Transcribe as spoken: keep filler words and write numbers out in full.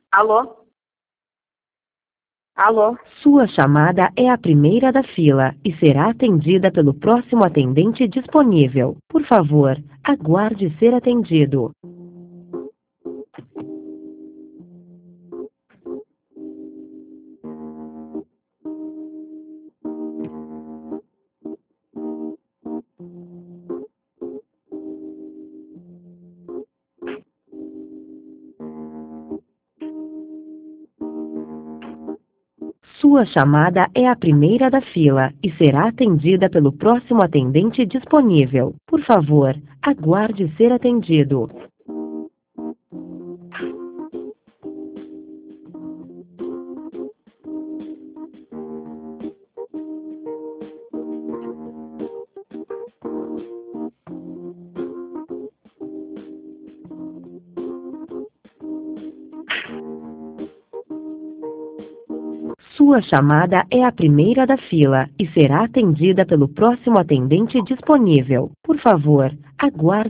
Alô? Alô? Sua chamada é a primeira da fila e será atendida pelo próximo atendente disponível. Por favor, aguarde ser atendido. Sua chamada é a primeira da fila e será atendida pelo próximo atendente disponível. Por favor, aguarde ser atendido. Sua chamada é a primeira da fila e será atendida pelo próximo atendente disponível. Por favor, aguarde.